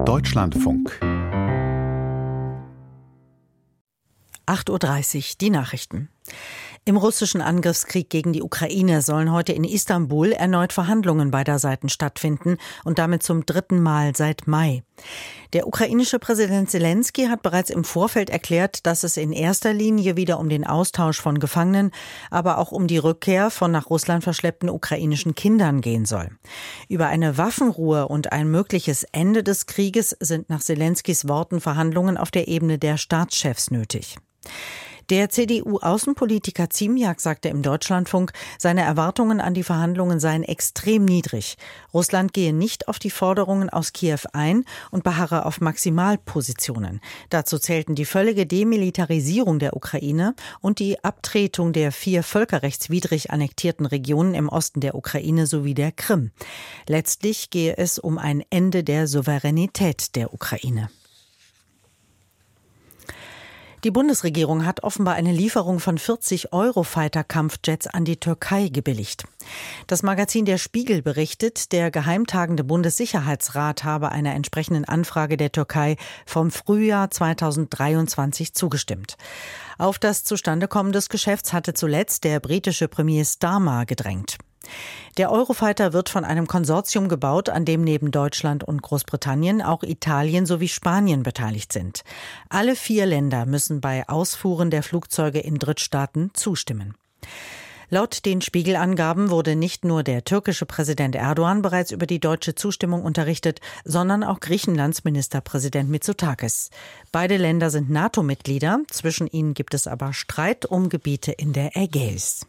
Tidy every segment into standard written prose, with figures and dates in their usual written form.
Deutschlandfunk 8:30 Uhr, die Nachrichten. Im russischen Angriffskrieg gegen die Ukraine sollen heute in Istanbul erneut Verhandlungen beider Seiten stattfinden und damit zum 3. Mal seit Mai. Der ukrainische Präsident Selenskyj hat bereits im Vorfeld erklärt, dass es in erster Linie wieder um den Austausch von Gefangenen, aber auch um die Rückkehr von nach Russland verschleppten ukrainischen Kindern gehen soll. Über eine Waffenruhe und ein mögliches Ende des Krieges sind nach Selenskys Worten Verhandlungen auf der Ebene der Staatschefs nötig. Der CDU-Außenpolitiker Ziemiak sagte im Deutschlandfunk, seine Erwartungen an die Verhandlungen seien extrem niedrig. Russland gehe nicht auf die Forderungen aus Kiew ein und beharre auf Maximalpositionen. Dazu zählten die völlige Demilitarisierung der Ukraine und die Abtretung der 4 völkerrechtswidrig annektierten Regionen im Osten der Ukraine sowie der Krim. Letztlich gehe es um ein Ende der Souveränität der Ukraine. Die Bundesregierung hat offenbar eine Lieferung von 40 Eurofighter-Kampfjets an die Türkei gebilligt. Das Magazin Der Spiegel berichtet, der geheimtagende Bundessicherheitsrat habe einer entsprechenden Anfrage der Türkei vom Frühjahr 2023 zugestimmt. Auf das Zustandekommen des Geschäfts hatte zuletzt der britische Premier Starmer gedrängt. Der Eurofighter wird von einem Konsortium gebaut, an dem neben Deutschland und Großbritannien auch Italien sowie Spanien beteiligt sind. Alle 4 Länder müssen bei Ausfuhren der Flugzeuge in Drittstaaten zustimmen. Laut den Spiegelangaben wurde nicht nur der türkische Präsident Erdogan bereits über die deutsche Zustimmung unterrichtet, sondern auch Griechenlands Ministerpräsident Mitsotakis. Beide Länder sind NATO-Mitglieder, zwischen ihnen gibt es aber Streit um Gebiete in der Ägäis.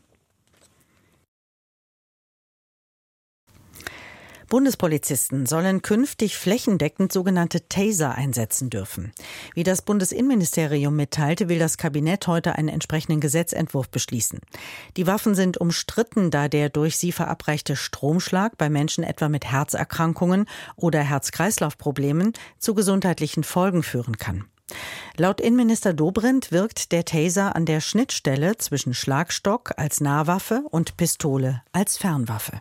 Bundespolizisten sollen künftig flächendeckend sogenannte Taser einsetzen dürfen. Wie das Bundesinnenministerium mitteilte, will das Kabinett heute einen entsprechenden Gesetzentwurf beschließen. Die Waffen sind umstritten, da der durch sie verabreichte Stromschlag bei Menschen etwa mit Herzerkrankungen oder Herz-Kreislauf-Problemen zu gesundheitlichen Folgen führen kann. Laut Innenminister Dobrindt wirkt der Taser an der Schnittstelle zwischen Schlagstock als Nahwaffe und Pistole als Fernwaffe.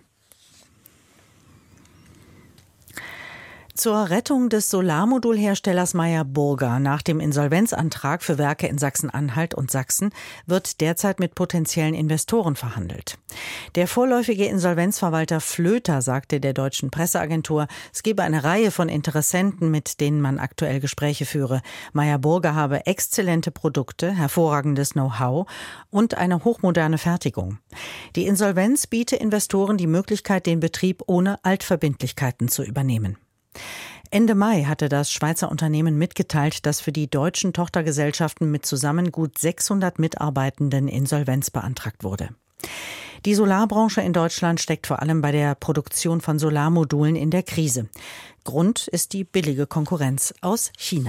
Zur Rettung des Solarmodulherstellers Meyer Burger nach dem Insolvenzantrag für Werke in Sachsen-Anhalt und Sachsen wird derzeit mit potenziellen Investoren verhandelt. Der vorläufige Insolvenzverwalter Flöter sagte der deutschen Presseagentur, es gebe eine Reihe von Interessenten, mit denen man aktuell Gespräche führe. Meyer Burger habe exzellente Produkte, hervorragendes Know-how und eine hochmoderne Fertigung. Die Insolvenz biete Investoren die Möglichkeit, den Betrieb ohne Altverbindlichkeiten zu übernehmen. Ende Mai hatte das Schweizer Unternehmen mitgeteilt, dass für die deutschen Tochtergesellschaften mit zusammen gut 600 Mitarbeitenden Insolvenz beantragt wurde. Die Solarbranche in Deutschland steckt vor allem bei der Produktion von Solarmodulen in der Krise. Grund ist die billige Konkurrenz aus China.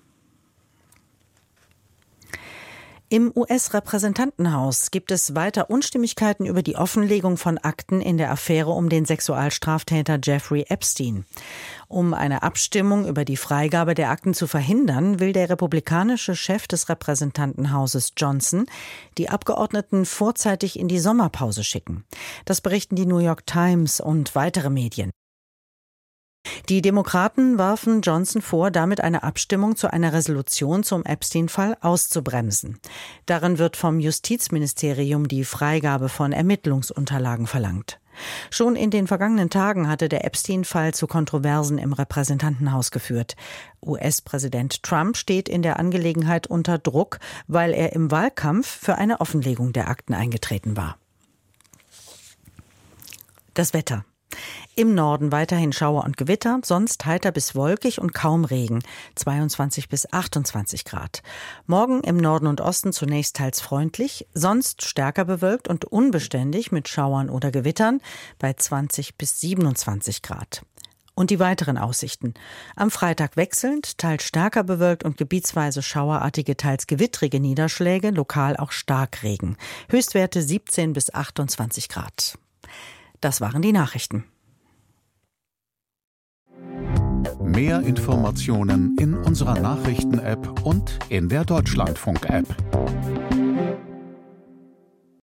Im US-Repräsentantenhaus gibt es weiter Unstimmigkeiten über die Offenlegung von Akten in der Affäre um den Sexualstraftäter Jeffrey Epstein. Um eine Abstimmung über die Freigabe der Akten zu verhindern, will der republikanische Chef des Repräsentantenhauses Johnson die Abgeordneten vorzeitig in die Sommerpause schicken. Das berichten die New York Times und weitere Medien. Die Demokraten warfen Johnson vor, damit eine Abstimmung zu einer Resolution zum Epstein-Fall auszubremsen. Darin wird vom Justizministerium die Freigabe von Ermittlungsunterlagen verlangt. Schon in den vergangenen Tagen hatte der Epstein-Fall zu Kontroversen im Repräsentantenhaus geführt. US-Präsident Trump steht in der Angelegenheit unter Druck, weil er im Wahlkampf für eine Offenlegung der Akten eingetreten war. Das Wetter. Im Norden weiterhin Schauer und Gewitter, sonst heiter bis wolkig und kaum Regen, 22 bis 28 Grad. Morgen im Norden und Osten zunächst teils freundlich, sonst stärker bewölkt und unbeständig mit Schauern oder Gewittern bei 20 bis 27 Grad. Und die weiteren Aussichten. Am Freitag wechselnd, teils stärker bewölkt und gebietsweise schauerartige, teils gewittrige Niederschläge, lokal auch Starkregen. Höchstwerte 17 bis 28 Grad. Das waren die Nachrichten. Mehr Informationen in unserer Nachrichten-App und in der Deutschlandfunk-App.